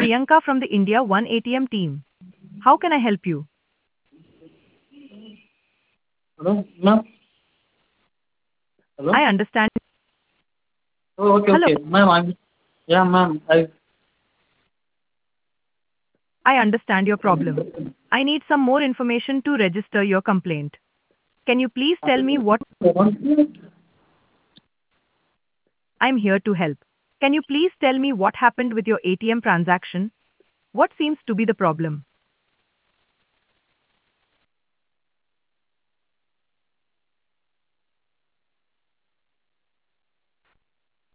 Priyanka from the India One ATM team. How can I help you? Hello, ma'am. Hello. I understand. Oh, okay, Hello. okay, ma'am. Yeah, ma'am. I understand your problem. I need some more information to register your complaint. Can you please tell me what I'm here to help? Can you please tell me what happened with your ATM transaction? What seems to be the problem?